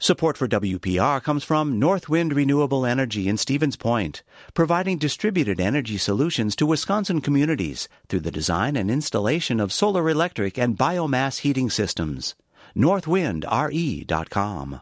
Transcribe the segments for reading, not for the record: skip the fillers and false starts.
Support for WPR comes from Northwind Renewable Energy in Stevens Point, providing distributed energy solutions to Wisconsin communities through the design and installation of solar electric and biomass heating systems. NorthwindRE.com.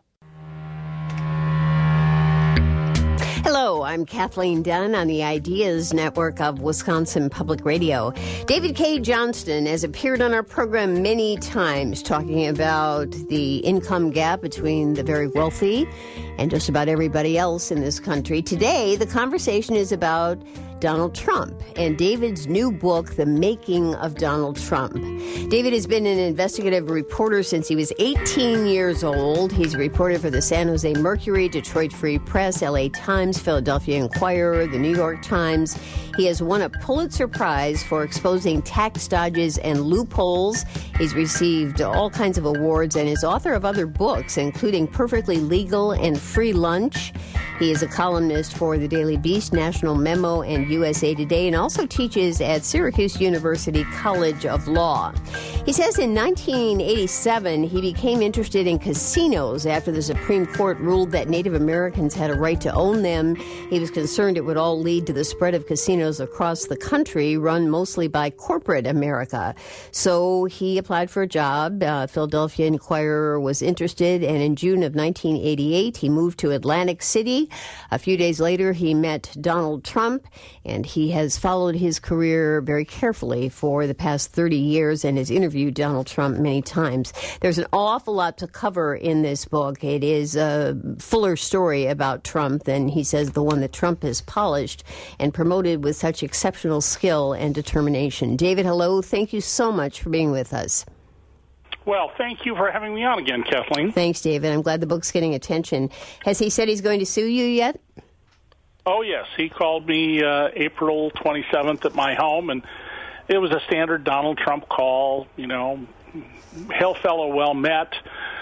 Hello, I'm Kathleen Dunn on the Ideas Network of Wisconsin Public Radio. David K. Johnston has appeared on our program many times talking about the income gap between the very wealthy and just about everybody else in this country. Today, the conversation is about Donald Trump and David's new book, The Making of Donald Trump. David has been an investigative reporter since he was 18 years old. He's reported for the San Jose Mercury, Detroit Free Press, LA Times, Philadelphia Inquirer, the New York Times. He has won a Pulitzer Prize for exposing tax dodges and loopholes. He's received all kinds of awards and is author of other books, including Perfectly Legal and Free Lunch. He is a columnist for the Daily Beast, National Memo, and USA Today, and also teaches at Syracuse University College of Law. He says in 1987, he became interested in casinos after the Supreme Court ruled that Native Americans had a right to own them. He was concerned it would all lead to the spread of casinos across the country, run mostly by corporate America. So he applied for a job. Philadelphia Inquirer was interested, and in June of 1988, he moved to Atlantic City. A few days later, he met Donald Trump, and he has followed his career very carefully for the past 30 years and has interviewed Donald Trump many times. There's an awful lot to cover in this book. It is a fuller story about Trump than, he says, the one that Trump has polished and promoted with such exceptional skill and determination. David, hello. Thank you so much for being with us. Well, thank you for having me on again, Kathleen. Thanks, David. I'm glad the book's getting attention. Has he said he's going to sue you yet? Oh, yes. He called me April 27th at my home, and it was a standard Donald Trump call, you know, hail fellow, well met,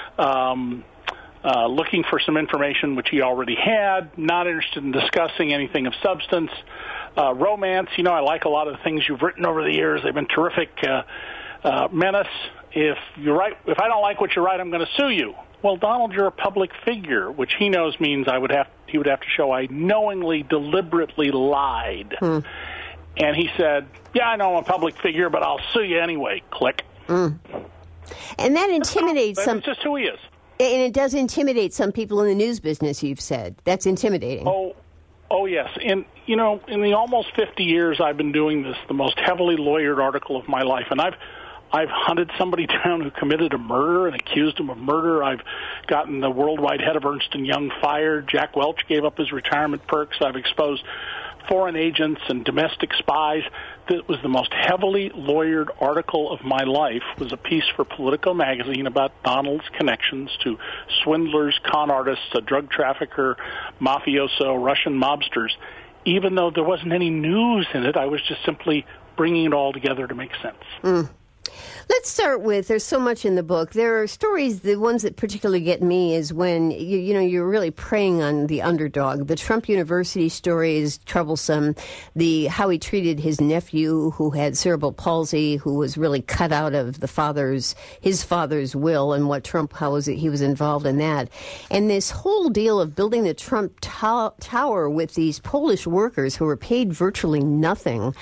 looking for some information which he already had, not interested in discussing anything of substance. Romance, you know, I like a lot of the things you've written over the years. They've been terrific. Menace. If I don't like what you write, I'm going to sue you. Well, Donald, you're a public figure, which he knows means he would have to show I knowingly, deliberately lied. And he said, yeah, I know I'm a public figure, but I'll sue you anyway. Click. And that intimidates some. That's just who he is. And it does intimidate some people in the news business, you've said. That's intimidating. Oh, yes. And, you know, in the almost 50 years I've been doing this, the most heavily lawyered article of my life, and I've hunted somebody down who committed a murder and accused him of murder. I've gotten the worldwide head of Ernst & Young fired. Jack Welch gave up his retirement perks. I've exposed foreign agents and domestic spies. That was the most heavily lawyered article of my life, was a piece for Politico magazine about Donald's connections to swindlers, con artists, a drug trafficker, mafioso, Russian mobsters. Even though there wasn't any news in it, I was just simply bringing it all together to make sense. Let's start with, there's so much in the book. There are stories, the ones that particularly get me is when, you're really preying on the underdog. The Trump University story is troublesome. How he treated his nephew who had cerebral palsy, who was really cut out of his father's will, and how he was involved in that. And this whole deal of building the Trump Tower with these Polish workers who were paid virtually nothing.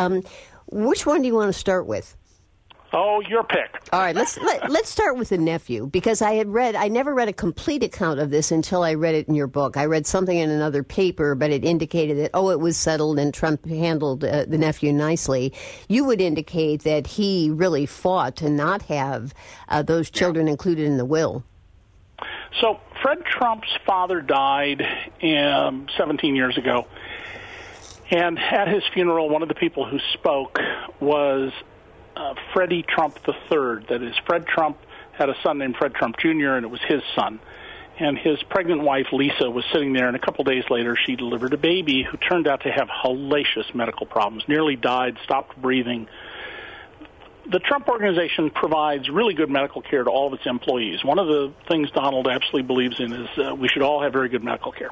Which one do you want to start with? Oh, your pick. All right, let's start with the nephew, because I never read a complete account of this until I read it in your book. I read something in another paper, but it indicated that, it was settled and Trump handled the nephew nicely. You would indicate that he really fought to not have those children included in the will. So Fred Trump's father died 17 years ago, and at his funeral, one of the people who spoke was Freddie Trump III. That is, Fred Trump had a son named Fred Trump Jr., and it was his son. And his pregnant wife, Lisa, was sitting there, and a couple days later, she delivered a baby who turned out to have hellacious medical problems, nearly died, stopped breathing. The Trump Organization provides really good medical care to all of its employees. One of the things Donald absolutely believes in is we should all have very good medical care.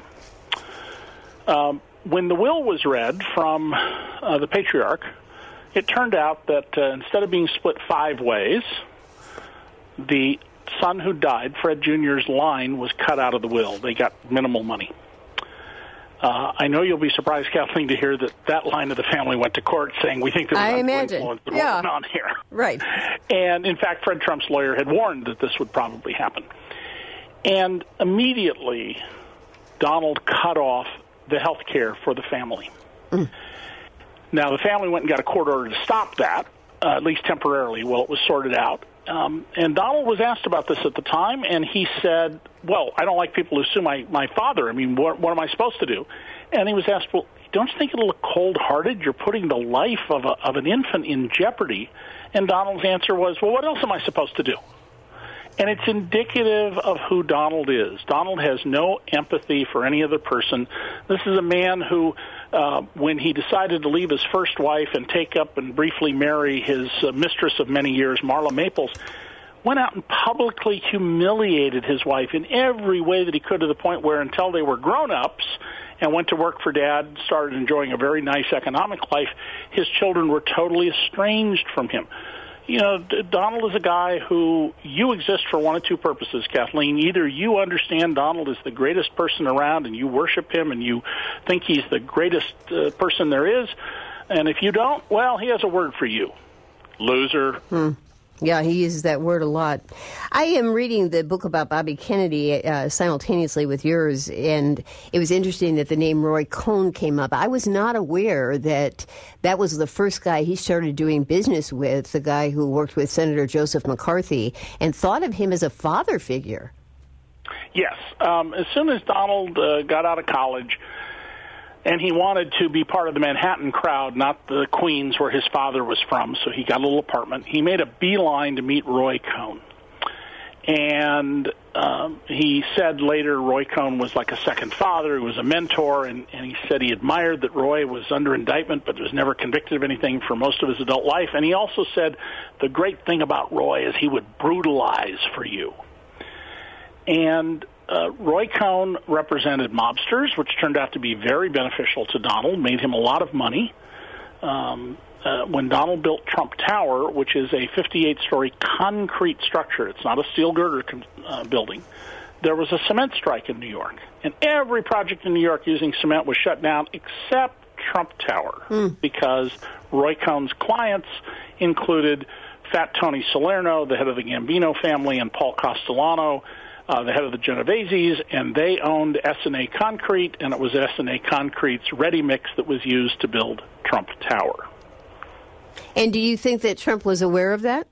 When the will was read from the patriarch, it turned out that instead of being split 5 ways, the son who died, Fred Jr.'s line was cut out of the will. They got minimal money. I know you'll be surprised, Kathleen, to hear that line of the family went to court saying, we think there was influence going on here. Right. And, in fact, Fred Trump's lawyer had warned that this would probably happen. And immediately, Donald cut off the health care for the family. Now, the family went and got a court order to stop that, at least temporarily, while it was sorted out. And Donald was asked about this at the time, and he said, well, I don't like people who sue my father. I mean, what am I supposed to do? And he was asked, well, don't you think it'll look cold-hearted? You're putting the life of an infant in jeopardy. And Donald's answer was, well, what else am I supposed to do? And it's indicative of who Donald is. Donald has no empathy for any other person. This is a man who, when he decided to leave his first wife and take up and briefly marry his mistress of many years, Marla Maples, went out and publicly humiliated his wife in every way that he could, to the point where until they were grown-ups and went to work for Dad, started enjoying a very nice economic life, his children were totally estranged from him. You know, Donald is a guy who, you exist for one of two purposes, Kathleen. Either you understand Donald is the greatest person around and you worship him and you think he's the greatest person there is, and if you don't, well, he has a word for you. Loser. Yeah, he uses that word a lot. I am reading the book about Bobby Kennedy simultaneously with yours, and it was interesting that the name Roy Cohn came up. I was not aware that that was the first guy he started doing business with, the guy who worked with Senator Joseph McCarthy, and thought of him as a father figure. Yes. As soon as Donald got out of college, and he wanted to be part of the Manhattan crowd, not the Queens where his father was from, so he got a little apartment. He made a beeline to meet Roy Cohn. And he said later Roy Cohn was like a second father, he was a mentor, and he said he admired that Roy was under indictment but was never convicted of anything for most of his adult life. And he also said the great thing about Roy is he would brutalize for you. And Roy Cohn represented mobsters, which turned out to be very beneficial to Donald, made him a lot of money. When Donald built Trump Tower, which is a 58-story concrete structure, it's not a steel girder building, there was a cement strike in New York. And every project in New York using cement was shut down except Trump Tower, because Roy Cohn's clients included Fat Tony Salerno, the head of the Gambino family, and Paul Castellano, the head of the Genoveses, and they owned S&A Concrete, and it was S&A Concrete's ready mix that was used to build Trump Tower. And do you think that Trump was aware of that?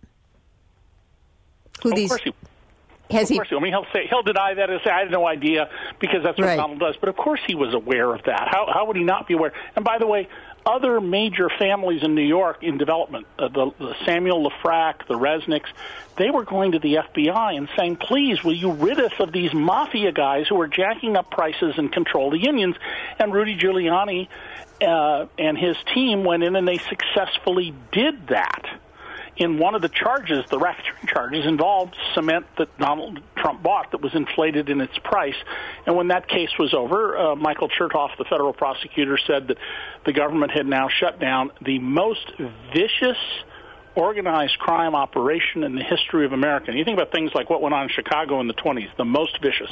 Of course he. I mean, he'll deny that and say, I had no idea, because that's what Donald does. But of course he was aware of that. How would he not be aware? And by the way, other major families in New York in development, the Samuel Lafrac, the Resnicks, they were going to the FBI and saying, please, will you rid us of these mafia guys who are jacking up prices and control the unions? And Rudy Giuliani and his team went in and they successfully did that. In one of the charges, the racketeering charges, involved cement that Donald Trump bought that was inflated in its price. And when that case was over, Michael Chertoff, the federal prosecutor, said that the government had now shut down the most vicious organized crime operation in the history of America. And you think about things like what went on in Chicago in the 20s, the most vicious.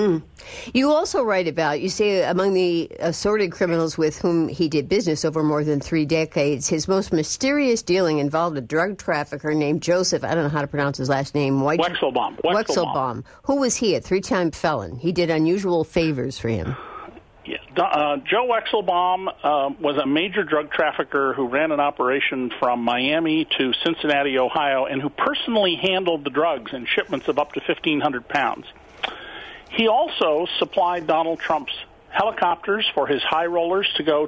You also write about, you say, among the assorted criminals with whom he did business over more than 3 decades, his most mysterious dealing involved a drug trafficker named Joseph, I don't know how to pronounce his last name. Wexelbaum. Who was he? A 3-time felon. He did unusual favors for him. Yes. Joe Wexelbaum was a major drug trafficker who ran an operation from Miami to Cincinnati, Ohio, and who personally handled the drugs in shipments of up to 1,500 pounds. He also supplied Donald Trump's helicopters for his high rollers to go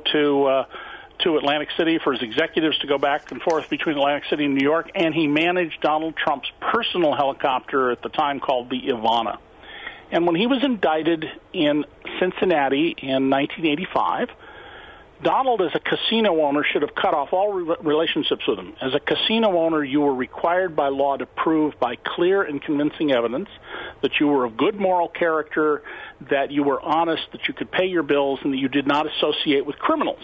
to Atlantic City, for his executives to go back and forth between Atlantic City and New York, and he managed Donald Trump's personal helicopter at the time called the Ivana. And when he was indicted in Cincinnati in 1985, Donald, as a casino owner, should have cut off all relationships with him. As a casino owner, you were required by law to prove by clear and convincing evidence that you were of good moral character, that you were honest, that you could pay your bills, and that you did not associate with criminals.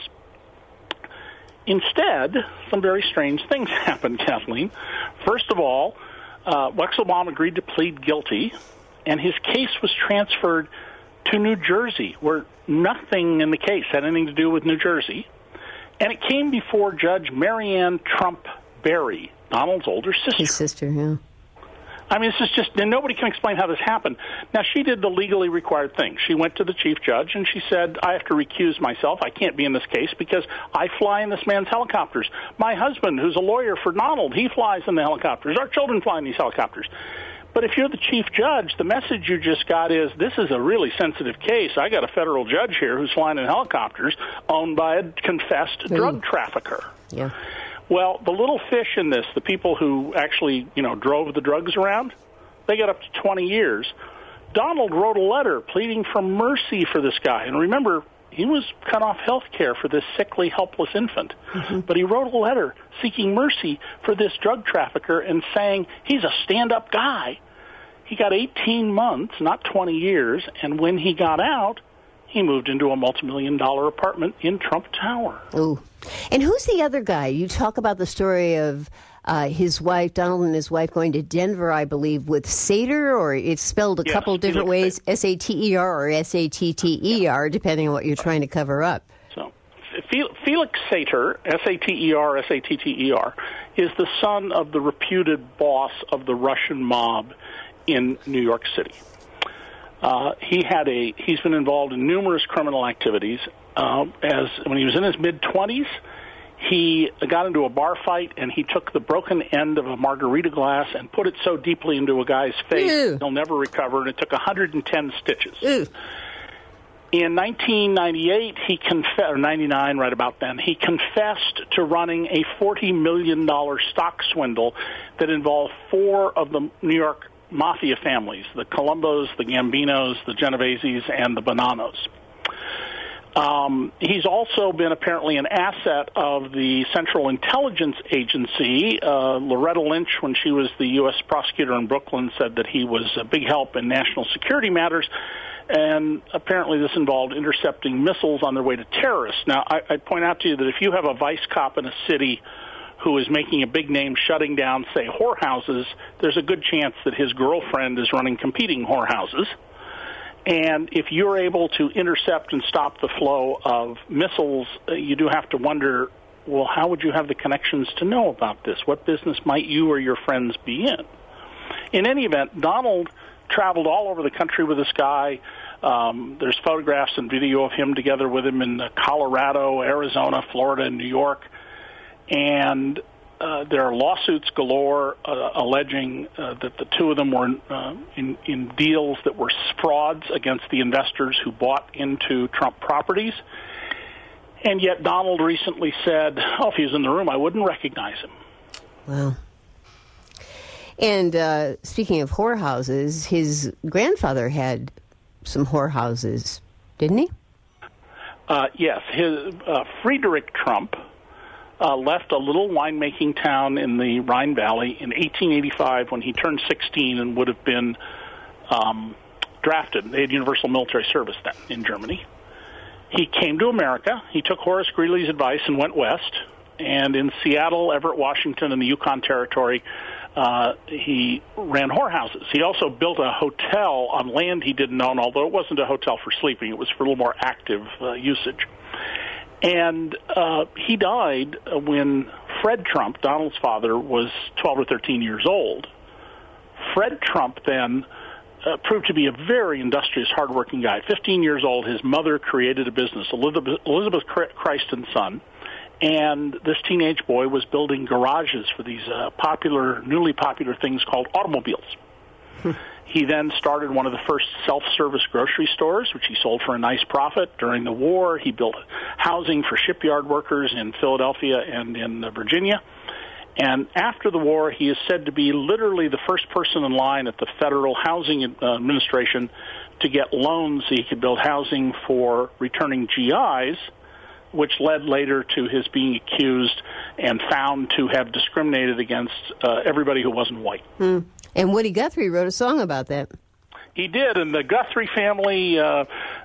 Instead, some very strange things happened, Kathleen. First of all, Wexelbaum agreed to plead guilty, and his case was transferred to New Jersey, where nothing in the case had anything to do with New Jersey. And it came before Judge Marianne Trump Berry, Donald's older sister. His sister, yeah. I mean, this is just, and nobody can explain how this happened. Now, she did the legally required thing. She went to the chief judge, and she said, I have to recuse myself. I can't be in this case because I fly in this man's helicopters. My husband, who's a lawyer for Donald, he flies in the helicopters. Our children fly in these helicopters. But if you're the chief judge, the message you just got is, this is a really sensitive case. I got a federal judge here who's flying in helicopters owned by a confessed drug trafficker. Yeah. Well, the little fish in this, the people who actually, drove the drugs around, they got up to 20 years. Donald wrote a letter pleading for mercy for this guy. And remember, he was cut off health care for this sickly, helpless infant. Mm-hmm. But he wrote a letter seeking mercy for this drug trafficker and saying he's a stand-up guy. He got 18 months, not 20 years, and when he got out, he moved into a multi-million-dollar apartment in Trump Tower. Ooh. And who's the other guy? You talk about the story of his wife, Donald and his wife, going to Denver, I believe, with Sater, or it's spelled a couple different ways, S-A-T-E-R or S-A-T-T-E-R, depending on what you're trying to cover up. So Felix Sater, S-A-T-E-R, S-A-T-T-E-R, is the son of the reputed boss of the Russian mob in New York City. He's been involved in numerous criminal activities. When he was in his mid-20s, he got into a bar fight, and he took the broken end of a margarita glass and put it so deeply into a guy's face he'll never recover, and it took 110 stitches. Ew. In 1998, or 99, right about then, he confessed to running a $40 million stock swindle that involved 4 of the New York mafia families, the Colombos, the Gambinos, the Genoveses, and the Bonanos. He's also been apparently an asset of the Central Intelligence Agency. Loretta Lynch, when she was the U.S. prosecutor in Brooklyn, said that he was a big help in national security matters, and apparently this involved intercepting missiles on their way to terrorists. Now, I'd point out to you that if you have a vice cop in a city who is making a big name shutting down, say, whorehouses, there's a good chance that his girlfriend is running competing whorehouses. And if you're able to intercept and stop the flow of missiles, you do have to wonder, well, how would you have the connections to know about this? What business might you or your friends be in? In any event, Donald traveled all over the country with this guy. There's photographs and video of him together with him in Colorado, Arizona, Florida, and New York. And there are lawsuits galore alleging that the two of them were in deals that were frauds against the investors who bought into Trump properties. And yet Donald recently said, if he was in the room, I wouldn't recognize him. Wow. And speaking of whorehouses, his grandfather had some whorehouses, didn't he? Yes. His Friedrich Trump left a little winemaking town in the Rhine Valley in 1885 when he turned 16 and would have been drafted. They had universal military service then in Germany. He came to America. He took Horace Greeley's advice and went west. And in Seattle, Everett, Washington, and the Yukon Territory, he ran whorehouses. He also built a hotel on land he didn't own, although it wasn't a hotel for sleeping. It was for a little more active usage. And he died when Fred Trump, Donald's father, was 12 or 13 years old. Fred Trump then proved to be a very industrious, hardworking guy. 15 years old, his mother created a business, Elizabeth Christ and Son, and this teenage boy was building garages for these newly popular things called automobiles. He then started one of the first self-service grocery stores, which he sold for a nice profit. During the war, he built housing for shipyard workers in Philadelphia and in Virginia. And after the war, he is said to be literally the first person in line at the Federal Housing Administration to get loans so he could build housing for returning GIs, which led later to his being accused and found to have discriminated against everybody who wasn't white. And Woody Guthrie wrote a song about that. He did, and the Guthrie family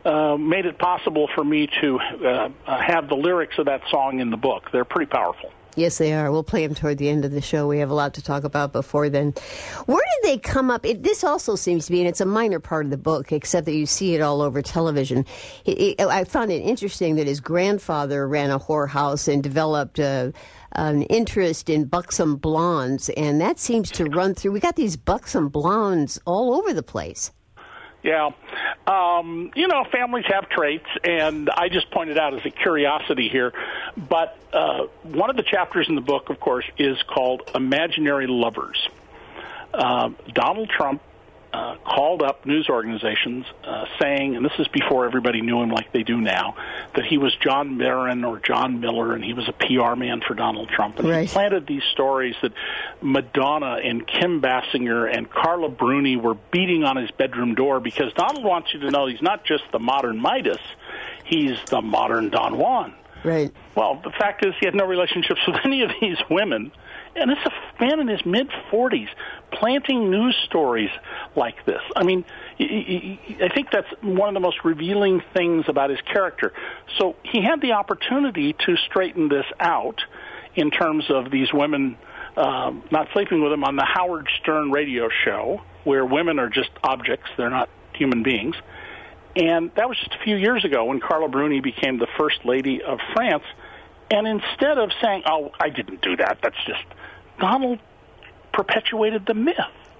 made it possible for me to have the lyrics of that song in the book. They're pretty powerful. Yes, they are. We'll play them toward the end of the show. We have a lot to talk about before then. Where did they come up? This also seems to be, and it's a minor part of the book, except that you see it all over television. I found it interesting that his grandfather ran a whorehouse and developed an interest in buxom blondes, and that seems to run through. We got these buxom blondes all over the place. Yeah. Families have traits, and I just pointed out as a curiosity here. But one of the chapters in the book, of course, is called Imaginary Lovers. Donald Trump called up news organizations saying, and this is before everybody knew him like they do now, that he was John Barron or John Miller, and he was a PR man for Donald Trump. And he planted these stories that Madonna and Kim Basinger and Carla Bruni were beating on his bedroom door because Donald wants you to know he's not just the modern Midas, he's the modern Don Juan. Right. Well, the fact is he had no relationships with any of these women. And it's a man in his mid-40s planting news stories like this. I mean, I think that's one of the most revealing things about his character. So he had the opportunity to straighten this out in terms of these women not sleeping with him on the Howard Stern radio show, where women are just objects, they're not human beings. And that was just a few years ago when Carla Bruni became the First Lady of France. And instead of saying, oh, I didn't do that, that's just... Donald perpetuated the myth.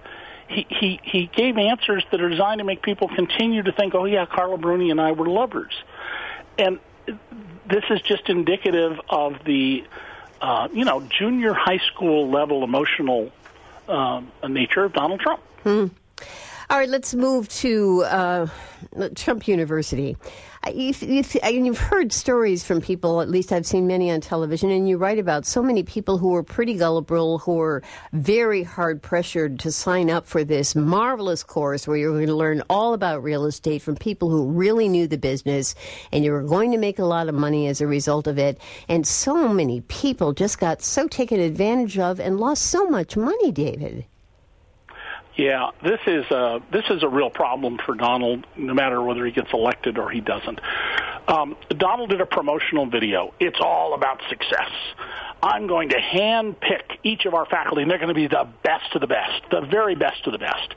He gave answers that are designed to make people continue to think, oh, yeah, Carla Bruni and I were lovers. And this is just indicative of the, junior high school level emotional nature of Donald Trump. All right, let's move to Trump University. You've heard stories from people, at least I've seen many on television, and you write about so many people who were pretty gullible, who were very hard pressured to sign up for this marvelous course where you're going to learn all about real estate from people who really knew the business, and you were going to make a lot of money as a result of it. And so many people just got so taken advantage of and lost so much money, David. Yeah, this is a real problem for Donald, no matter whether he gets elected or he doesn't. Donald did a promotional video. It's all about success. I'm going to hand-pick each of our faculty, and they're going to be the best of the best, the very best of the best.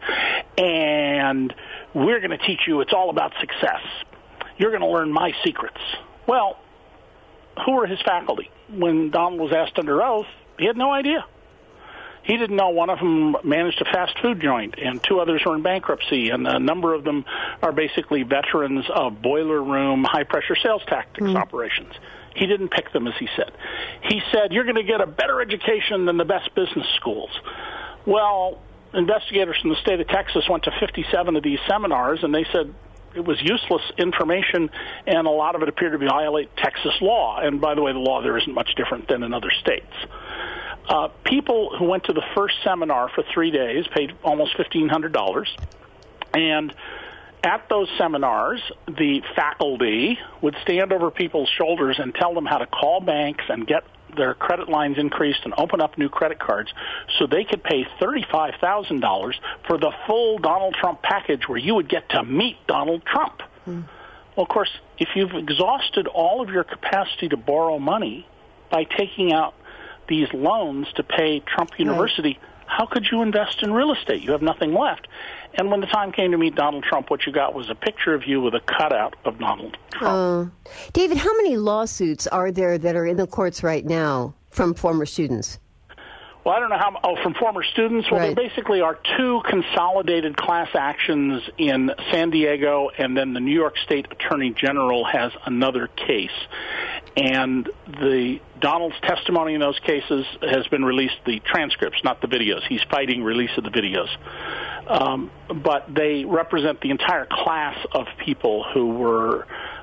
And we're going to teach you it's all about success. You're going to learn my secrets. Well, who were his faculty? When Donald was asked under oath, he had no idea. He didn't know one of them managed a fast food joint, and two others were in bankruptcy, and a number of them are basically veterans of boiler room, high-pressure sales tactics operations. He didn't pick them, as he said. He said, you're going to get a better education than the best business schools. Well, investigators from the state of Texas went to 57 of these seminars, and they said it was useless information, and a lot of it appeared to violate Texas law. And by the way, the law there isn't much different than in other states. People who went to the first seminar for 3 days paid almost $1,500, and at those seminars, the faculty would stand over people's shoulders and tell them how to call banks and get their credit lines increased and open up new credit cards so they could pay $35,000 for the full Donald Trump package where you would get to meet Donald Trump. Well, of course, if you've exhausted all of your capacity to borrow money by taking out these loans to pay Trump University, how could you invest in real estate? You have nothing left. And when the time came to meet Donald Trump, what you got was a picture of you with a cutout of Donald Trump. David, how many lawsuits are there that are in the courts right now from former students? Well, I don't know how. From former students? Well, there basically are two consolidated class actions in San Diego, and then the New York State Attorney General has another case. And Donald's testimony in those cases has been released, the transcripts, not the videos. He's fighting release of the videos. But they represent the entire class of people who were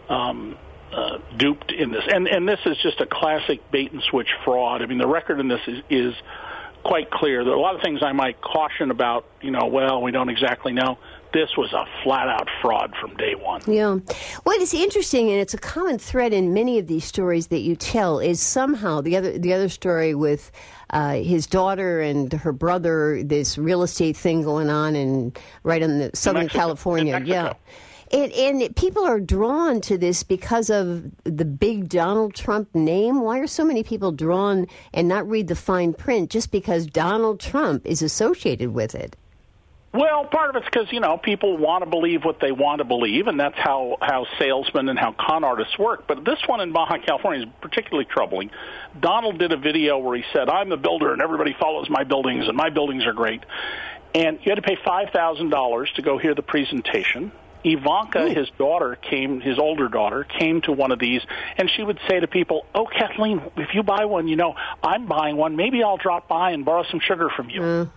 duped in this. And this is just a classic bait-and-switch fraud. I mean, the record in this is quite clear. There are a lot of things I might caution about, we don't exactly know. This was a flat-out fraud from day one. Yeah. What is interesting, and it's a common thread in many of these stories that you tell, is somehow the other story with his daughter and her brother, this real estate thing going on right in Southern California. Yeah. And people are drawn to this because of the big Donald Trump name. Why are so many people drawn and not read the fine print just because Donald Trump is associated with it? Well, part of it's because, people want to believe what they want to believe, and that's how salesmen and how con artists work. But this one in Baja California is particularly troubling. Donald did a video where he said, I'm the builder, and everybody follows my buildings, and my buildings are great. And you had to pay $5,000 to go hear the presentation. Ivanka, his older daughter, came to one of these, and she would say to people, oh, Kathleen, if you buy one, I'm buying one. Maybe I'll drop by and borrow some sugar from you.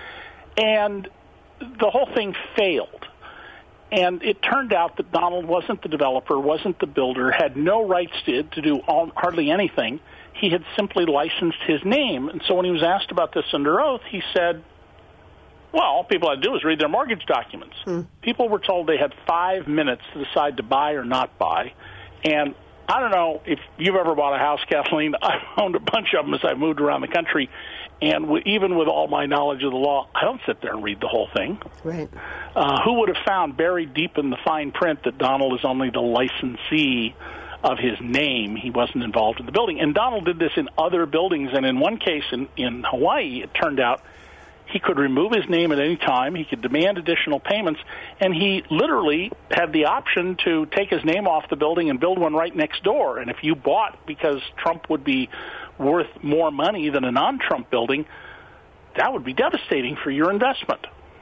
And the whole thing failed. And it turned out that Donald wasn't the developer, wasn't the builder, had no rights to do hardly anything. He had simply licensed his name. And so when he was asked about this under oath, he said, well, all people had to do was read their mortgage documents. People were told they had 5 minutes to decide to buy or not buy. And I don't know if you've ever bought a house, Kathleen. I've owned a bunch of them as I've moved around the country. And even with all my knowledge of the law, I don't sit there and read the whole thing. Right. Who would have found buried deep in the fine print that Donald is only the licensee of his name? He wasn't involved in the building. And Donald did this in other buildings. And in one case in Hawaii, it turned out he could remove his name at any time. He could demand additional payments. And he literally had the option to take his name off the building and build one right next door. And if you bought because Trump would be worth more money than a non-Trump building, that would be devastating for your investment.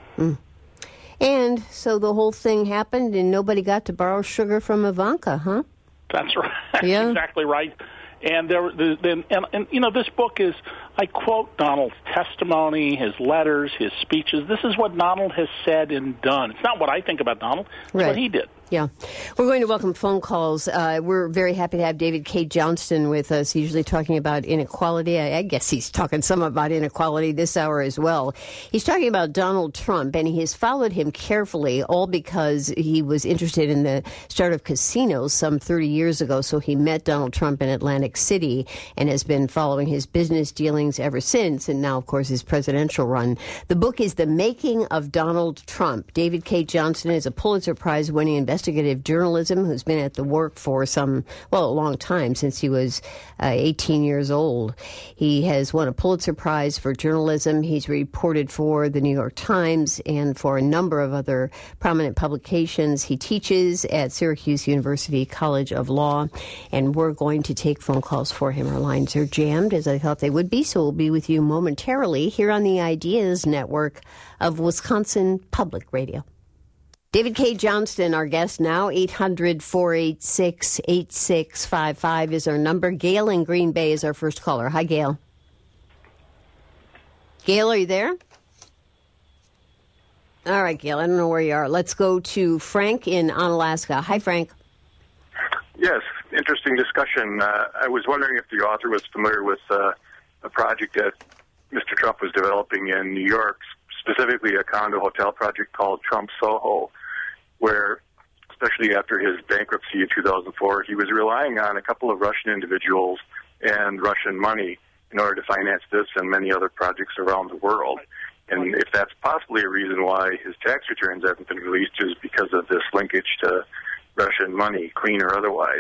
And so the whole thing happened and nobody got to borrow sugar from Ivanka, huh? That's right. That's yeah. Exactly right. And this book is, I quote Donald's testimony, his letters, his speeches. This is what Donald has said and done. It's not what I think about Donald. It's what he did. Yeah. We're going to welcome phone calls. We're very happy to have David K. Johnston with us, usually talking about inequality. I guess he's talking some about inequality this hour as well. He's talking about Donald Trump, and he has followed him carefully, all because he was interested in the start of casinos some 30 years ago. So he met Donald Trump in Atlantic City and has been following his business dealings ever since, and now, of course, his presidential run. The book is The Making of Donald Trump. David K. Johnston is a Pulitzer Prize-winning investigative journalism who's been at the work for a long time, since he was 18 years old. He has won a Pulitzer Prize for journalism. He's reported for the New York Times and for a number of other prominent publications. He teaches at Syracuse University College of Law, and we're going to take phone calls for him. Our lines are jammed, as I thought they would be, so we'll be with you momentarily here on the Ideas Network of Wisconsin Public Radio. David K. Johnston, our guest now. 800-486-8655 is our number. Gail in Green Bay is our first caller. Hi, Gail. Gail, are you there? All right, Gail, I don't know where you are. Let's go to Frank in Onalaska. Hi, Frank. Yes, interesting discussion. I was wondering if the author was familiar with a project that Mr. Trump was developing in New York, specifically a condo hotel project called Trump Soho, where, especially after his bankruptcy in 2004, he was relying on a couple of Russian individuals and Russian money in order to finance this and many other projects around the world. And if that's possibly a reason why his tax returns haven't been released, is because of this linkage to Russian money, clean or otherwise.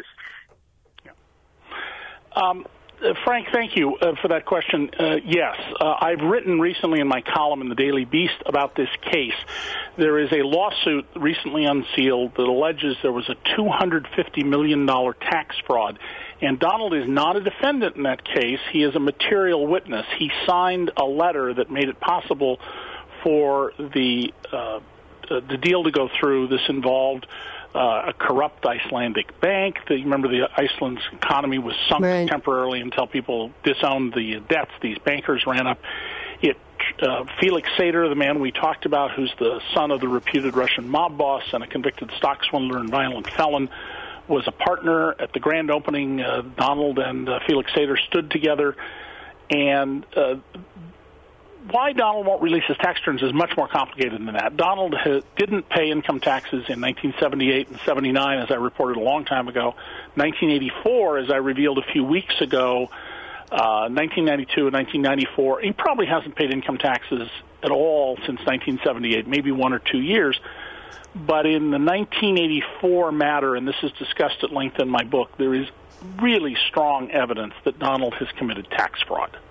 Frank, thank you for that question. Yes, I've written recently in my column in the Daily Beast about this case. There is a lawsuit recently unsealed that alleges there was a $250 million tax fraud, and Donald is not a defendant in that case. He is a material witness. He signed a letter that made it possible for the deal to go through. This involved a corrupt Icelandic bank. Remember, Iceland's economy was sunk temporarily until people disowned the debts these bankers ran up. Felix Sater, the man we talked about, who's the son of the reputed Russian mob boss and a convicted stock swindler and violent felon, was a partner at the grand opening. Donald and Felix Sater stood together, and why Donald won't release his tax returns is much more complicated than that. Donald didn't pay income taxes in 1978 and 79, as I reported a long time ago. 1984, as I revealed a few weeks ago, 1992 and 1994, he probably hasn't paid income taxes at all since 1978, maybe 1 or 2 years. But in the 1984 matter, and this is discussed at length in my book, there is really strong evidence that Donald has committed tax fraud.